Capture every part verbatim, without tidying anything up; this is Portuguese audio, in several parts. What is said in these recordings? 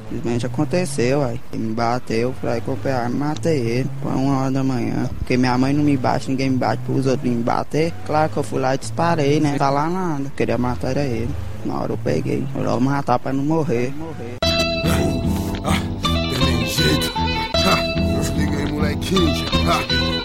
Simplesmente aconteceu, aí. Ele me bateu, falei, comprei a arma e matei ele. Foi uma hora da manhã. Porque minha mãe não me bate, ninguém me bate pros outros me bater. Claro que eu fui lá e disparei, né? Tá lá nada. Queria matar era ele. Na hora eu peguei. Eu vou matar pra não morrer. Ah, tem nem jeito. Ah, se liga aí, molequinho. Ah,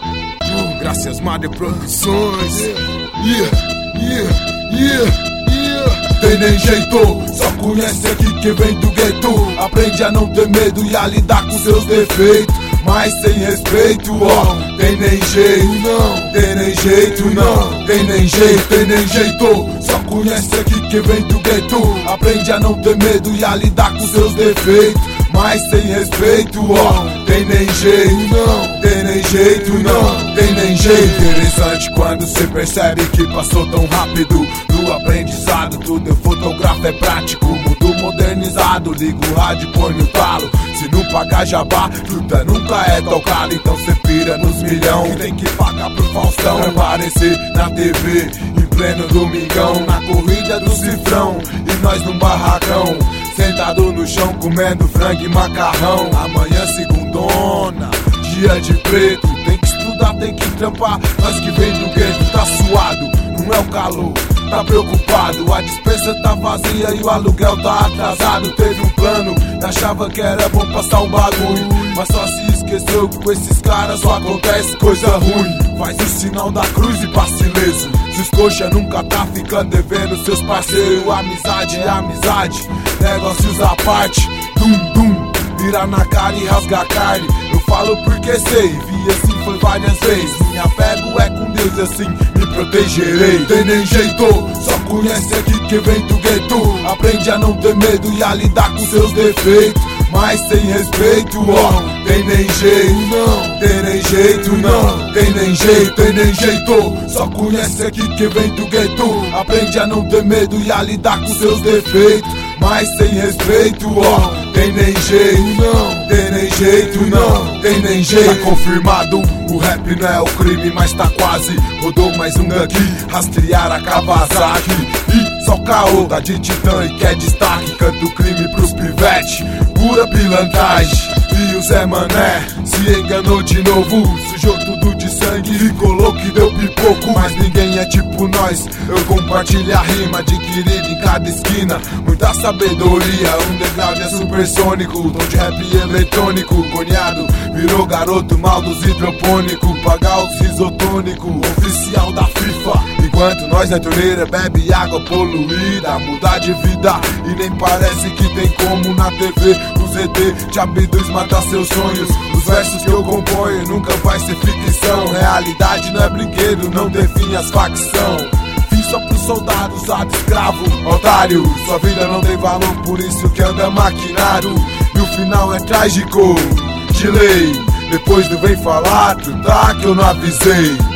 uh, graças Madre Produções. Yeah, yeah, yeah, yeah. Tem nem jeito, só conhece aqui quem vem do gueto. Aprende a não ter medo e a lidar com seus defeitos. Mas sem respeito, ó, tem nem jeito, não, tem nem jeito, não, tem nem jeito, tem nem jeito. Só conhece aqui quem vem do gueto. Aprende a não ter medo e a lidar com seus defeitos. Mas sem respeito, ó, tem nem jeito, não, tem nem jeito, não, tem nem jeito. Interessante quando cê percebe que passou tão rápido. No aprendizado tudo eu fotografo, é prático. Mundo modernizado, ligo o rádio, põe no talo. Se não pagar jabá, fruta nunca é tocada. Então cê pira nos milhão, tem que pagar pro Faustão pra aparecer na T V, em pleno domingão, na corrida do cifrão. E nós num barracão, sentado no chão, comendo frango e macarrão. Amanhã segundona, dia de preto. Tem que estudar, tem que trampar. Nós que vem do gueto tá suado, não é o calor, tá preocupado. A despensa tá vazia e o aluguel tá atrasado. Teve um plano e achava que era bom passar um bagulho, mas só se esqueceu que com esses caras só acontece coisa ruim. Faz o sinal da cruz e passe ileso. Se os coxa nunca tá ficando devendo seus parceiros. Amizade é amizade, negócios à parte. Dum, dum, virar na cara e rasgar carne. Eu falo porque sei, vi assim foi várias vezes. Minha apego é com Deus e assim me protegerei. Tem nem jeito, só conhece aqui quem vem do gueto. Aprende a não ter medo e a lidar com seus defeitos. Mas sem respeito, ó, tem nem jeito, não, tem nem jeito, não, tem nem jeito, tem nem jeito. Só conhece aqui quem vem do gueto. Aprende a não ter medo e a lidar com seus defeitos. Mas sem respeito, ó, tem nem jeito, não, tem nem jeito, não, tem nem jeito. Tá confirmado, o rap não é o crime, mas tá quase. Rodou mais um daqui, rastrear a Kawasaki. E só caô, tá de titã e quer destaque. Canta o crime pros pivete, pura pilantragem. E o Zé Mané se enganou de novo, sujou tudo de sangue, ficou louco e deu pipoco. Mas ninguém é tipo nós, eu compartilho a rima, adquirida em cada esquina. Muita sabedoria, um degrau é supersônico, tom de rap eletrônico. Cunhado virou garoto mal dos hidropônicos, pagar os isotônico, oficial da FIFA. Enquanto nós na torneira bebe água poluída, mudar de vida e nem parece que tem como na T V. O Z D te abduz, mata seus sonhos. Os versos que eu componho nunca vai ser ficção. Realidade não é brinquedo, não define as facções. Fiz só pros soldados, usado escravo, otário. Sua vida não tem valor, por isso que anda maquinado. E o final é trágico, de lei. Depois do vem falar, tu tá que eu não avisei.